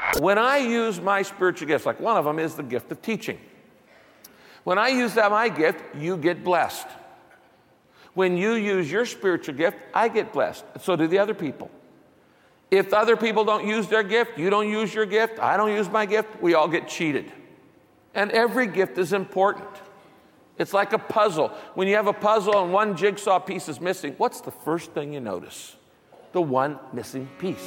When I use my spiritual gifts, like one of them is the gift of teaching. When I use my gift, you get blessed. When you use your spiritual gift, I get blessed. So do the other people. If other people don't use their gift, you don't use your gift, I don't use my gift, we all get cheated. And every gift is important. It's like a puzzle. When you have a puzzle and one jigsaw piece is missing, what's the first thing you notice? The one missing piece.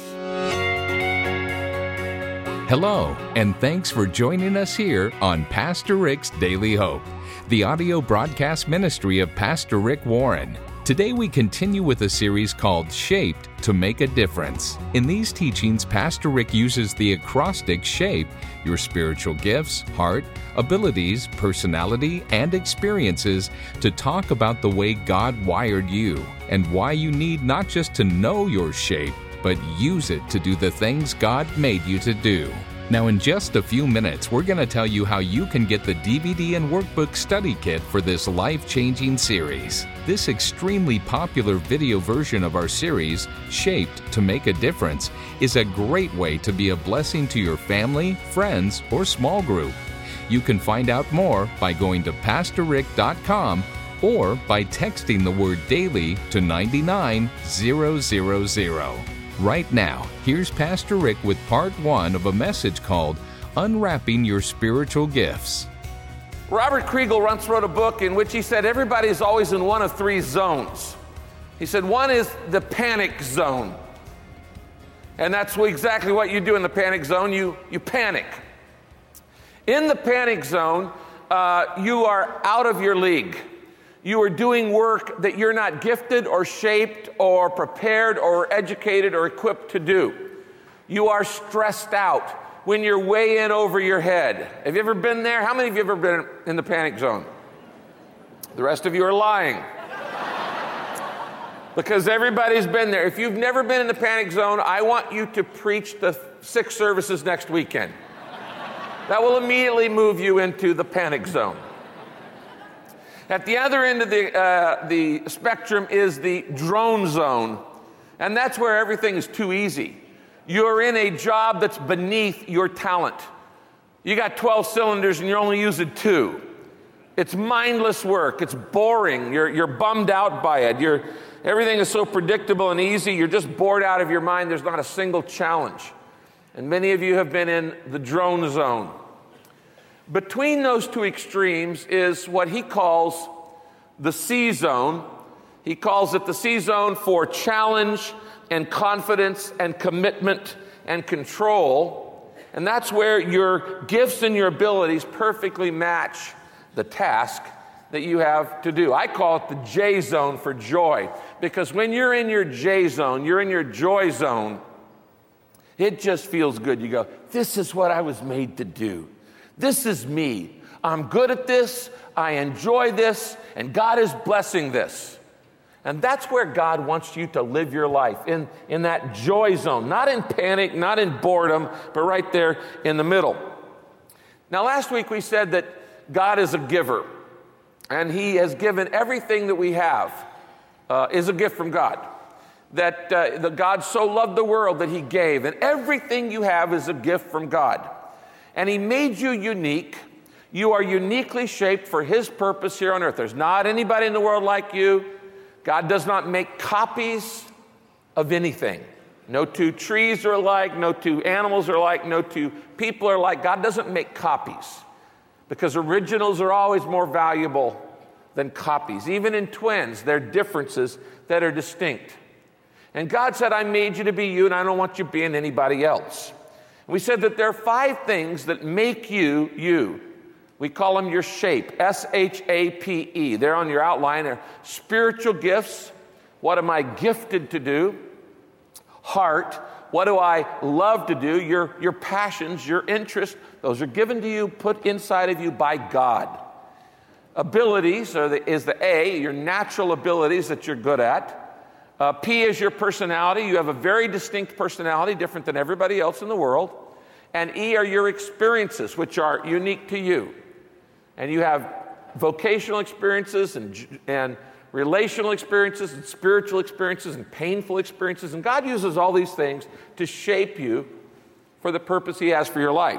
Hello, and thanks for joining us here on Pastor Rick's Daily Hope, the audio broadcast ministry of Pastor Rick Warren. Today we continue with a series called Shaped to Make a Difference. In these teachings, Pastor Rick uses the acrostic SHAPE, your spiritual gifts, heart, abilities, personality, and experiences, to talk about the way God wired you and why you need not just to know your shape, but use it to do the things God made you to do. Now, in just a few minutes, we're going to tell you how you can get the DVD and workbook study kit for this life-changing series. This extremely popular video version of our series, Shaped to Make a Difference, is a great way to be a blessing to your family, friends, or small group. You can find out more by going to PastorRick.com or by texting the word DAILY to 99000. Right now, here's Pastor Rick with part 1 of a message called Unwrapping Your Spiritual Gifts. Robert Kriegel once wrote a book in which he said everybody is always in one of 3 zones. He said one is the panic zone. And that's exactly what you do in the panic zone. You panic. In the panic zone, you are out of your league. You are doing work that you're not gifted or shaped or prepared or educated or equipped to do. You are stressed out when you're way in over your head. Have you ever been there? How many of you have ever been in the panic zone? The rest of you are lying. Because everybody's been there. If you've never been in the panic zone, I want you to preach the 6 services next weekend. That will immediately move you into the panic zone. At the other end of the spectrum is the drone zone, and that's where everything is too easy. You're in a job that's beneath your talent. You got 12 cylinders and you're only using 2. It's mindless work. It's boring. You're bummed out by it. Everything is so predictable and easy. You're just bored out of your mind. There's not a single challenge. And many of you have been in the drone zone. Between those 2 extremes is what he calls the C zone. He calls it the C zone for challenge and confidence and commitment and control. And that's where your gifts and your abilities perfectly match the task that you have to do. I call it the J zone for joy, because when you're in your J zone, you're in your joy zone, it just feels good. You go, this is what I was made to do. This is me. I'm good at this. I enjoy this. And God is blessing this. And that's where God wants you to live your life, in that joy zone. Not in panic, not in boredom, but right there in the middle. Now, last week we said that God is a giver. And He has given everything that we have is a gift from God. That the God so loved the world that He gave. And everything you have is a gift from God. And He made you unique. You are uniquely shaped for His purpose here on earth. There's not anybody in the world like you. God does not make copies of anything. No 2 trees are alike, no 2 animals are alike, no 2 people are alike. God doesn't make copies, because originals are always more valuable than copies. Even in twins, there are differences that are distinct. And God said, I made you to be you, and I don't want you being anybody else. We said that there are 5 things that make you, you. We call them your shape, S-H-A-P-E. They're on your outline. They're spiritual gifts. What am I gifted to do? Heart. What do I love to do? Your passions, your interests. Those are given to you, put inside of you by God. Abilities is the A, your natural abilities that you're good at. P is your personality. You have a very distinct personality, different than everybody else in the world. And E are your experiences, which are unique to you. And you have vocational experiences and relational experiences and spiritual experiences and painful experiences. And God uses all these things to shape you for the purpose He has for your life.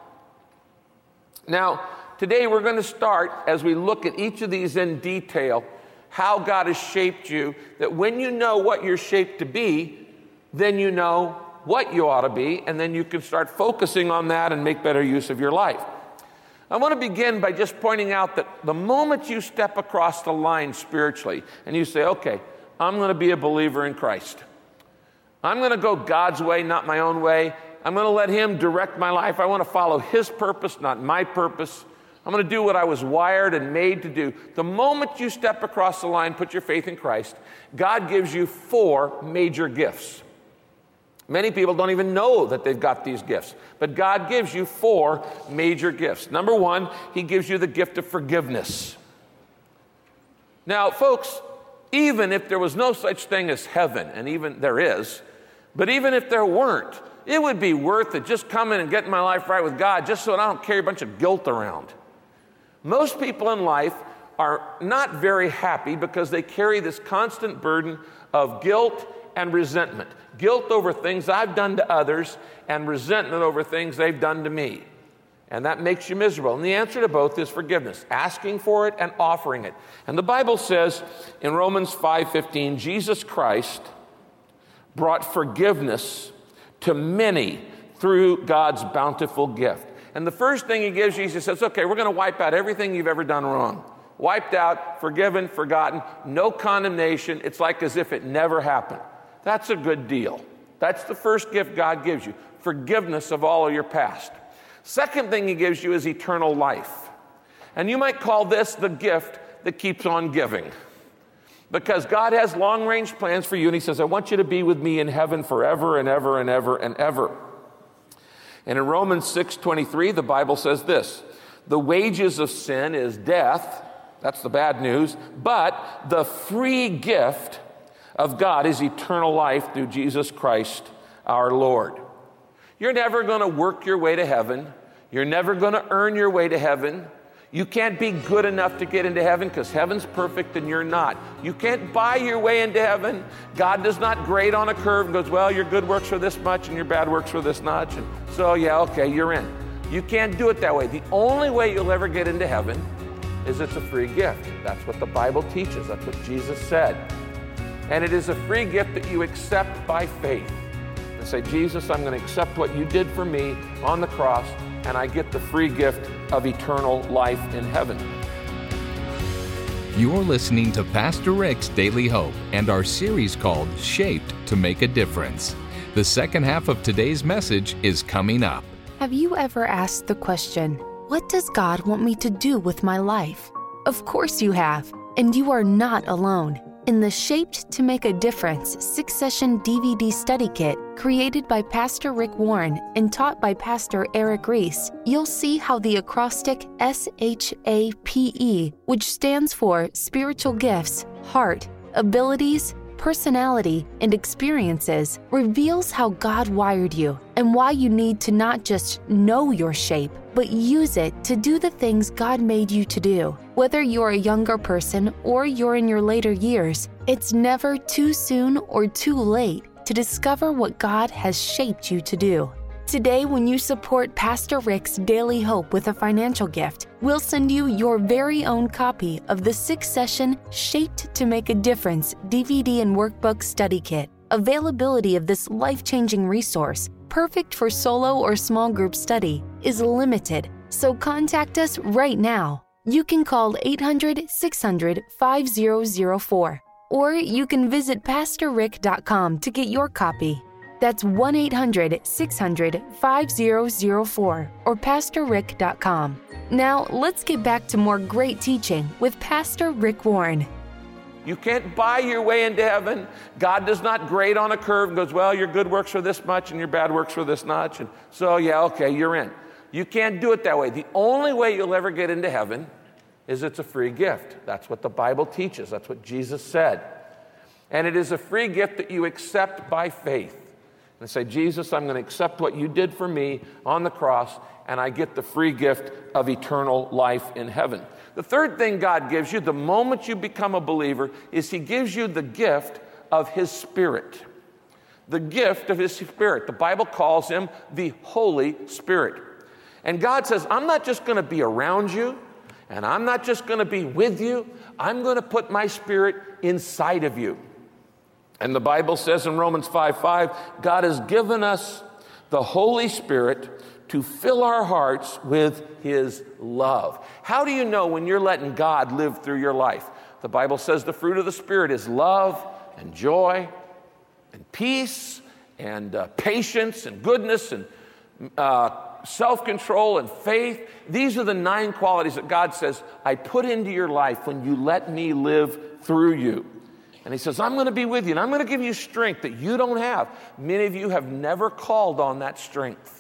Now, today we're going to start, as we look at each of these in detail, how God has shaped you, that when you know what you're shaped to be, then you know what you ought to be, and then you can start focusing on that and make better use of your life. I want to begin by just pointing out that the moment you step across the line spiritually and you say, okay, I'm going to be a believer in Christ. I'm going to go God's way, not my own way. I'm going to let Him direct my life. I want to follow His purpose, not my purpose. I'm going to do what I was wired and made to do. The moment you step across the line, put your faith in Christ, God gives you 4 major gifts. Many people don't even know that they've got these gifts, but God gives you 4 major gifts. Number 1, He gives you the gift of forgiveness. Now, folks, even if there was no such thing as heaven, and even there is, but even if there weren't, it would be worth it just coming and getting my life right with God just so I don't carry a bunch of guilt around. Most people in life are not very happy because they carry this constant burden of guilt and resentment. Guilt over things I've done to others and resentment over things they've done to me. And that makes you miserable. And the answer to both is forgiveness, asking for it and offering it. And the Bible says in Romans 5:15, Jesus Christ brought forgiveness to many through God's bountiful gift. And the first thing He gives you, He says, okay, we're going to wipe out everything you've ever done wrong. Wiped out, forgiven, forgotten, no condemnation. It's like as if it never happened. That's a good deal. That's the first gift God gives you, forgiveness of all of your past. Second thing He gives you is eternal life. And you might call this the gift that keeps on giving. Because God has long-range plans for you, and He says, I want you to be with me in heaven forever and ever and ever and ever. And in Romans 6:23, the Bible says this, the wages of sin is death. That's the bad news. But the free gift of God is eternal life through Jesus Christ our Lord. You're never going to work your way to heaven. You're never going to earn your way to heaven. You can't be good enough to get into heaven because heaven's perfect and you're not. You can't buy your way into heaven. God does not grade on a curve and goes, well, your good works for this much and your bad works for this much. And so, yeah, okay, you're in. You can't do it that way. The only way you'll ever get into heaven is it's a free gift. That's what the Bible teaches. That's what Jesus said. And it is a free gift that you accept by faith. And say, Jesus, I'm going to accept what you did for me on the cross, and I get the free gift of eternal life in heaven. You're listening to Pastor Rick's Daily Hope and our series called Shaped to Make a Difference. The second half of today's message is coming up. Have you ever asked the question, what does God want me to do with my life? Of course you have, and you are not alone. In the Shaped to Make a Difference 6-session DVD study kit created by Pastor Rick Warren and taught by Pastor Eric Reese, you'll see how the acrostic SHAPE, which stands for Spiritual Gifts, Heart, Abilities, Personality, and Experiences, reveals how God wired you and why you need to not just know your shape, but use it to do the things God made you to do. Whether you're a younger person or you're in your later years, it's never too soon or too late to discover what God has shaped you to do. Today, when you support Pastor Rick's Daily Hope with a financial gift, we'll send you your very own copy of the 6-session Shaped to Make a Difference DVD and Workbook Study Kit. Availability of this life-changing resource, perfect for solo or small group study, is limited, so contact us right now. You can call 800-600-5004, or you can visit PastorRick.com to get your copy. That's 1-800-600-5004 or PastorRick.com. Now, let's get back to more great teaching with Pastor Rick Warren. You can't buy your way into heaven. God does not grade on a curve and goes, well, your good works for this much and your bad works for this much. And so, yeah, okay, you're in. You can't do it that way. The only way you'll ever get into heaven is it's a free gift. That's what the Bible teaches. That's what Jesus said. And it is a free gift that you accept by faith. And say, Jesus, I'm going to accept what you did for me on the cross, and I get the free gift of eternal life in heaven. The third thing God gives you the moment you become a believer is He gives you the gift of His Spirit. the gift of his Spirit. The Bible calls him the Holy Spirit. And God says, I'm not just going to be around you, and I'm not just going to be with you. I'm going to put my Spirit inside of you. And the Bible says in Romans 5:5, God has given us the Holy Spirit to fill our hearts with his love. How do you know when you're letting God live through your life? The Bible says the fruit of the Spirit is love and joy and peace and patience and goodness and self-control and faith. These are the 9 qualities that God says, I put into your life when you let me live through you. And he says, I'm going to be with you, and I'm going to give you strength that you don't have. Many of you have never called on that strength.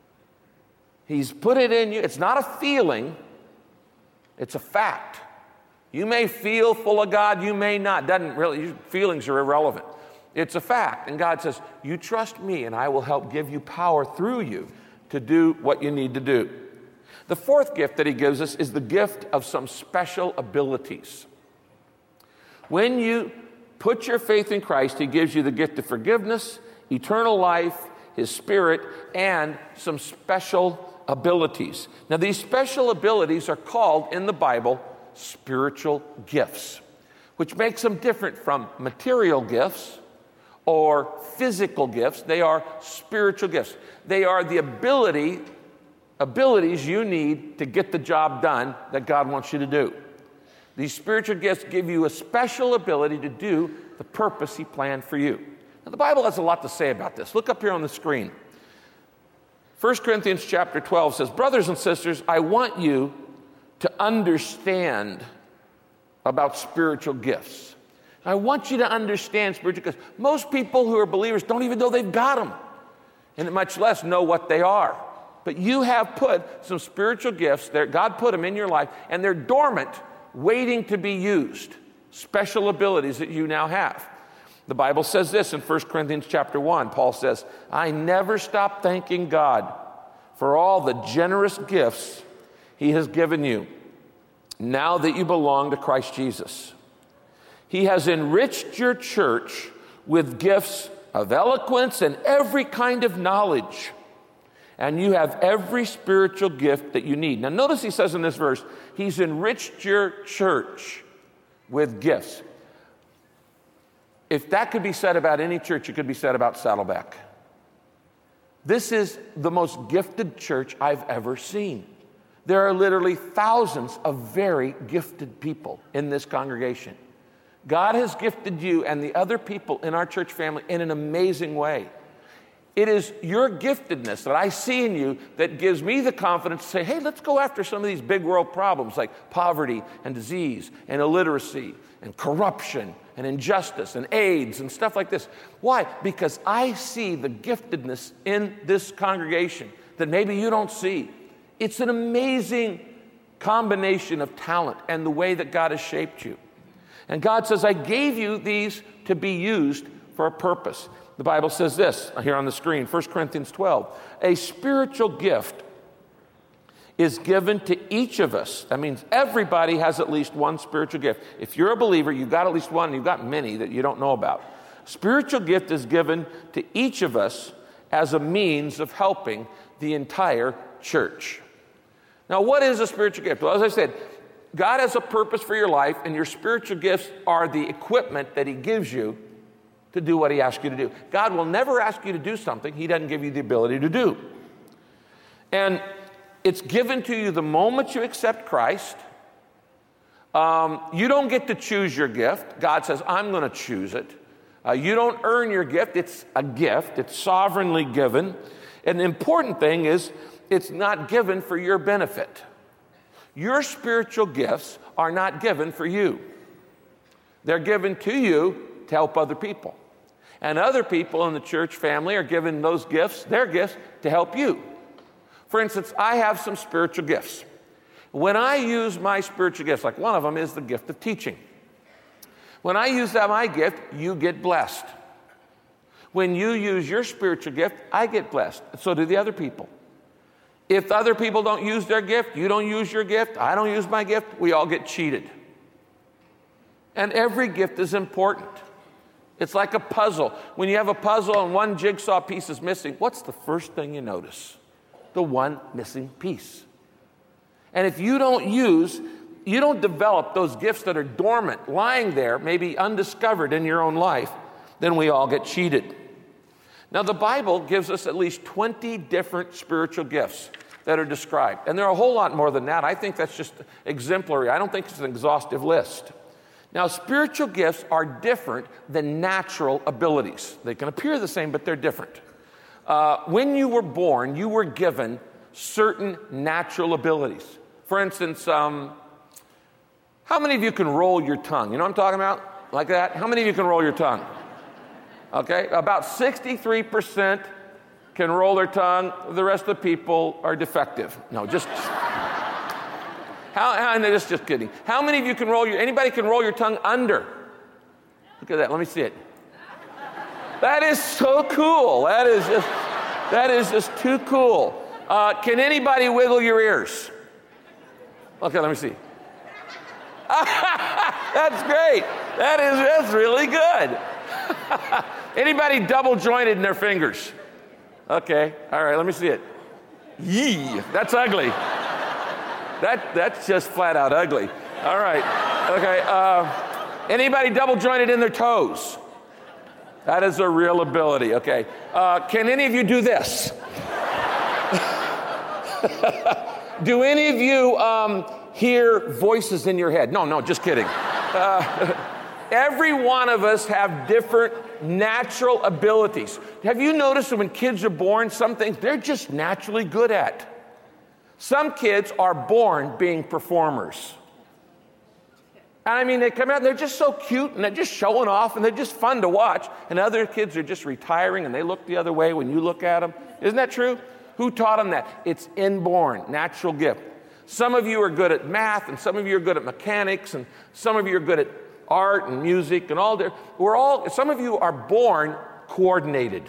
He's put it in you. It's not a feeling. It's a fact. You may feel full of God. You may not. Doesn't really. Your feelings are irrelevant. It's a fact. And God says, you trust me, and I will help give you power through you to do what you need to do. The 4th gift that he gives us is the gift of some special abilities. When you put your faith in Christ, he gives you the gift of forgiveness, eternal life, his Spirit, and some special abilities. Now, these special abilities are called in the Bible spiritual gifts, which makes them different from material gifts or physical gifts. They are spiritual gifts. They are the abilities you need to get the job done that God wants you to do. These spiritual gifts give you a special ability to do the purpose he planned for you. Now, the Bible has a lot to say about this. Look up here on the screen. 1 Corinthians chapter 12 says, brothers and sisters, I want you to understand about spiritual gifts. I want you to understand spiritual gifts. Most people who are believers don't even know they've got them, and much less know what they are. But you have put some spiritual gifts there. God put them in your life, and they're dormant, waiting to be used. Special abilities that you now have. The Bible says this in 1 Corinthians chapter 1. Paul says, I never stop thanking God for all the generous gifts he has given you now that you belong to Christ Jesus. He has enriched your church with gifts of eloquence and every kind of knowledge. And you have every spiritual gift that you need. Now notice he says in this verse, he's enriched your church with gifts. If that could be said about any church, it could be said about Saddleback. This is the most gifted church I've ever seen. There are literally thousands of very gifted people in this congregation. God has gifted you and the other people in our church family in an amazing way. It is your giftedness that I see in you that gives me the confidence to say, hey, let's go after some of these big world problems like poverty and disease and illiteracy and corruption and injustice and AIDS and stuff like this. Why? Because I see the giftedness in this congregation that maybe you don't see. It's an amazing combination of talent and the way that God has shaped you. And God says, I gave you these to be used for a purpose. The Bible says this here on the screen, 1 Corinthians 12. A spiritual gift is given to each of us. That means everybody has at least one spiritual gift. If you're a believer, you've got at least one, and you've got many that you don't know about. Spiritual gift is given to each of us as a means of helping the entire church. Now, what is a spiritual gift? Well, as I said, God has a purpose for your life, and your spiritual gifts are the equipment that he gives you to do what he asks you to do. God will never ask you to do something he doesn't give you the ability to do. And it's given to you the moment you accept Christ. You don't get to choose your gift. God says, I'm going to choose it. You don't earn your gift. It's a gift. It's sovereignly given. And the important thing is, it's not given for your benefit. Your spiritual gifts are not given for you. They're given to you to help other people. And other people in the church family are given those gifts, their gifts, to help you. For instance, I have some spiritual gifts. When I use my spiritual gifts, like one of them is the gift of teaching. When I use my gift, you get blessed. When you use your spiritual gift, I get blessed. So do the other people. If other people don't use their gift, you don't use your gift, I don't use my gift, we all get cheated. And every gift is important. It's like a puzzle. When you have a puzzle and one jigsaw piece is missing, what's the first thing you notice? The one missing piece. And if you don't develop those gifts that are dormant, lying there, maybe undiscovered in your own life, then we all get cheated. Now, the Bible gives us at least 20 different spiritual gifts that are described. And there are a whole lot more than that. I think that's just exemplary. I don't think it's an exhaustive list. Now, spiritual gifts are different than natural abilities. They can appear the same, but they're different. When you were born, you were given certain natural abilities. For instance, how many of you can roll your tongue? You know what I'm talking about? Like that? How many of you can roll your tongue? Okay, about 63% can roll their tongue. The rest of the people are defective. No, just... just kidding. How many of you can anybody can roll your tongue under? Look at that, let me see it. That is so cool. That is just too cool. Can anybody wiggle your ears? Okay, let me see. That's great. That's really good. Anybody double jointed in their fingers? Okay, all right, let me see it. Yee, that's ugly. That's just flat out ugly. All right. Okay. Anybody double jointed in their toes? That is a real ability. Okay. Can any of you do this? Do any of you hear voices in your head? No, just kidding. Every one of us have different natural abilities. Have you noticed that when kids are born, some things they're just naturally good at? Some kids are born being performers. And I mean, they come out and they're just so cute and they're just showing off and they're just fun to watch. And other kids are just retiring and they look the other way when you look at them. Isn't that true? Who taught them that? It's inborn, natural gift. Some of you are good at math and some of you are good at mechanics and some of you are good at art and music and all that. Some of you are born coordinated.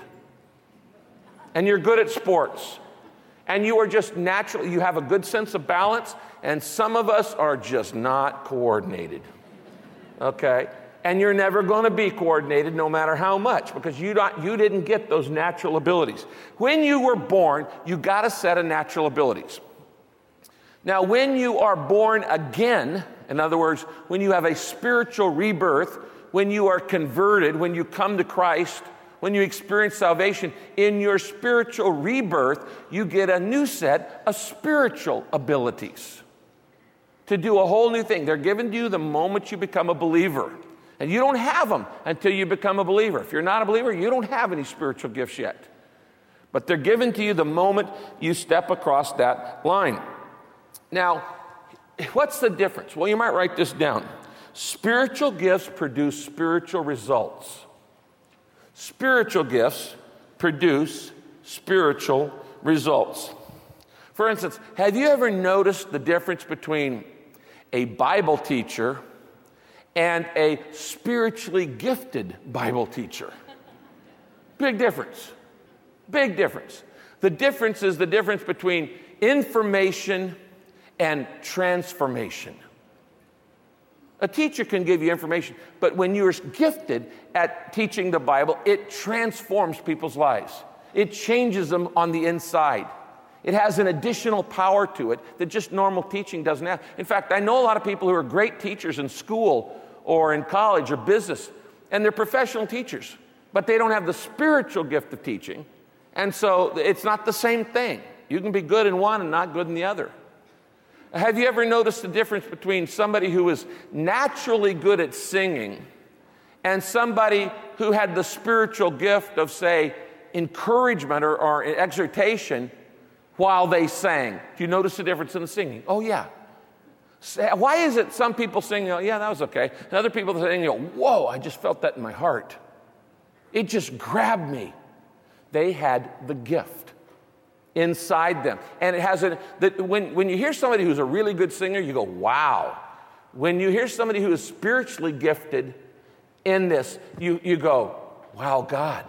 And you're good at sports. And you are just natural, you have a good sense of balance, and some of us are just not coordinated, okay? And you're never going to be coordinated no matter how much, because you didn't get those natural abilities. When you were born, you got a set of natural abilities. Now, when you are born again, in other words, when you have a spiritual rebirth, when you are converted, when you come to Christ, when you experience salvation, in your spiritual rebirth, you get a new set of spiritual abilities to do a whole new thing. They're given to you the moment you become a believer. And you don't have them until you become a believer. If you're not a believer, you don't have any spiritual gifts yet. But they're given to you the moment you step across that line. Now, what's the difference? Well, you might write this down. Spiritual gifts produce spiritual results. Spiritual gifts produce spiritual results. For instance, have you ever noticed the difference between a Bible teacher and a spiritually gifted Bible teacher? Big difference. Big difference. The difference is the difference between information and transformation. A teacher can give you information, but when you're gifted at teaching the Bible, it transforms people's lives. It changes them on the inside. It has an additional power to it that just normal teaching doesn't have. In fact, I know a lot of people who are great teachers in school or in college or business, and they're professional teachers, but they don't have the spiritual gift of teaching, and so it's not the same thing. You can be good in one and not good in the other. Have you ever noticed the difference between somebody who is naturally good at singing and somebody who had the spiritual gift of, say, encouragement or exhortation while they sang? Do you notice the difference in the singing? Oh, yeah. Why is it some people sing, yeah, that was okay, and other people sing, whoa, I just felt that in my heart. It just grabbed me. They had the gift inside them. And it has when you hear somebody who's a really good singer, you go, wow. When you hear somebody who is spiritually gifted in this, you go, wow, God.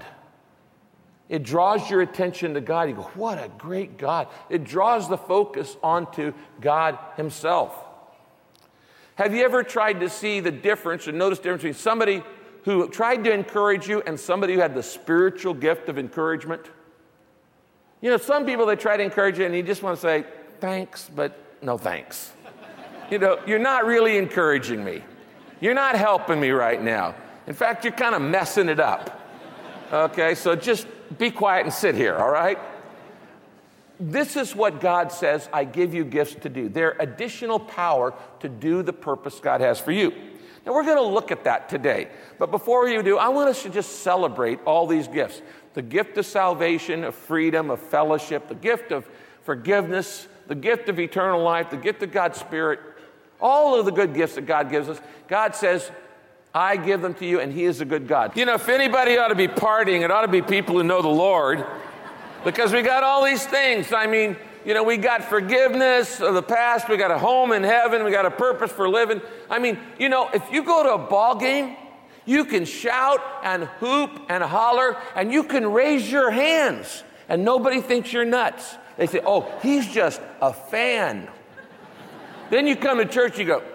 It draws your attention to God. You go, what a great God. It draws the focus onto God himself. Have you ever tried to see the difference or notice the difference between somebody who tried to encourage you and somebody who had the spiritual gift of encouragement? You know, some people, they try to encourage you and you just want to say, thanks, but no thanks. You know, you're not really encouraging me. You're not helping me right now. In fact, you're kind of messing it up. Okay, so just be quiet and sit here, all right? This is what God says, I give you gifts to do. They're additional power to do the purpose God has for you. Now, we're going to look at that today. But before we do, I want us to just celebrate all these gifts. The gift of salvation, of freedom, of fellowship, the gift of forgiveness, the gift of eternal life, the gift of God's Spirit, all of the good gifts that God gives us. God says, I give them to you, and He is a good God. You know, if anybody ought to be partying, it ought to be people who know the Lord, because we got all these things. I mean, you know, we got forgiveness of the past, we got a home in heaven, we got a purpose for living. I mean, you know, if you go to a ball game, you can shout and hoop and holler, and you can raise your hands, and nobody thinks you're nuts. They say, oh, he's just a fan. Then you come to church, you go,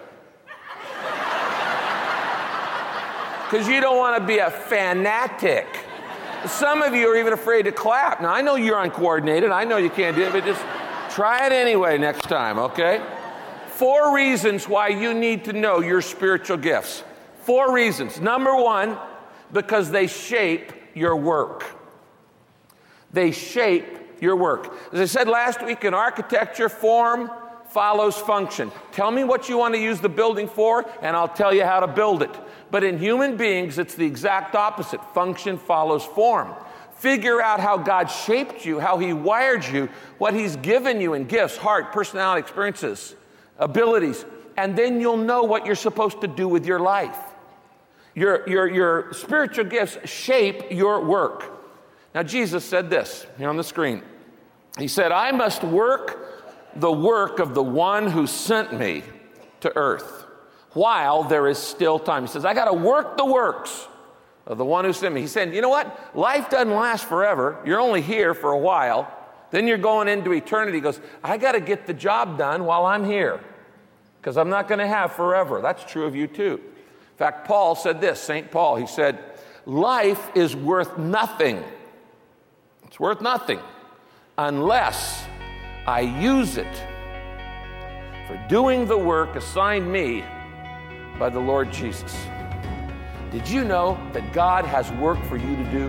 because you don't want to be a fanatic. Some of you are even afraid to clap. Now, I know you're uncoordinated. I know you can't do it, but just try it anyway next time, okay? 4 reasons why you need to know your spiritual gifts. 4 reasons. Number 1, because they shape your work. They shape your work. As I said last week, in architecture, form follows function. Tell me what you want to use the building for, and I'll tell you how to build it. But in human beings, it's the exact opposite. Function follows form. Figure out how God shaped you, how He wired you, what He's given you in gifts, heart, personality, experiences, abilities, and then you'll know what you're supposed to do with your life. Your spiritual gifts shape your work. Now, Jesus said this here on the screen. He said, I must work the work of the one who sent me to earth while there is still time. He says, I got to work the works of the one who sent me. He said, you know what? Life doesn't last forever. You're only here for a while. Then you're going into eternity. He goes, I got to get the job done while I'm here because I'm not going to have forever. That's true of you too. In fact, Paul said this, St. Paul, he said, life is worth nothing. It's worth nothing unless I use it for doing the work assigned me by the Lord Jesus. Did you know that God has work for you to do?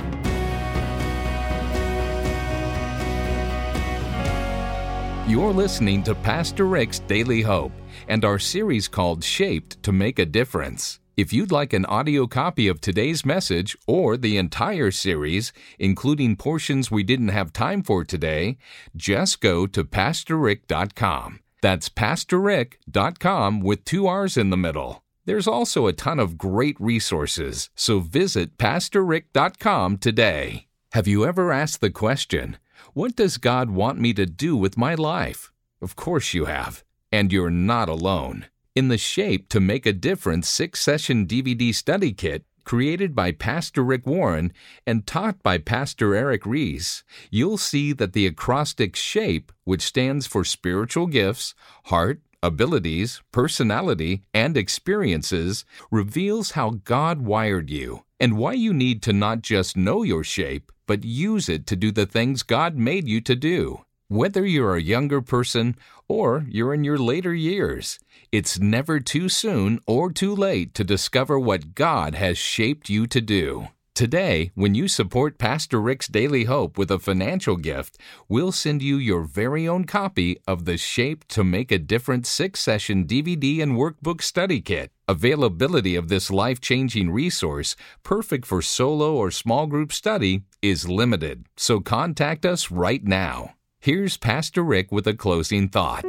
You're listening to Pastor Rick's Daily Hope and our series called Shaped to Make a Difference. If you'd like an audio copy of today's message or the entire series, including portions we didn't have time for today, just go to PastorRick.com. That's PastorRick.com with 2 R's in the middle. There's also a ton of great resources, so visit PastorRick.com today. Have you ever asked the question, what does God want me to do with my life? Of course you have, and you're not alone. In the Shape to Make a Difference 6-session DVD study kit, created by Pastor Rick Warren and taught by Pastor Eric Ries, you'll see that the acrostic SHAPE, which stands for spiritual gifts, heart, abilities, personality, and experiences, reveals how God wired you and why you need to not just know your shape, but use it to do the things God made you to do. Whether you're a younger person or you're in your later years, it's never too soon or too late to discover what God has shaped you to do. Today, when you support Pastor Rick's Daily Hope with a financial gift, we'll send you your very own copy of the Shape to Make a Difference 6-session DVD and workbook study kit. Availability of this life-changing resource, perfect for solo or small group study, is limited, so contact us right now. Here's Pastor Rick with a closing thought.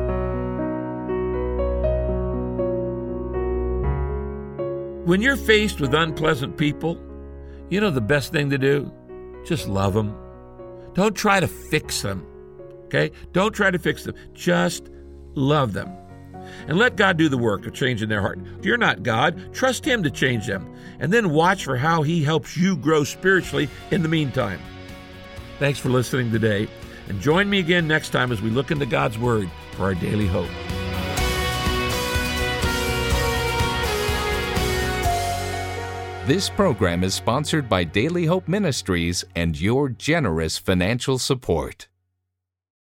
When you're faced with unpleasant people, you know the best thing to do? Just love them. Don't try to fix them, okay? Don't try to fix them. Just love them. And let God do the work of changing their heart. If you're not God, trust Him to change them. And then watch for how He helps you grow spiritually in the meantime. Thanks for listening today. And join me again next time as we look into God's Word for our daily hope. This program is sponsored by Daily Hope Ministries and your generous financial support.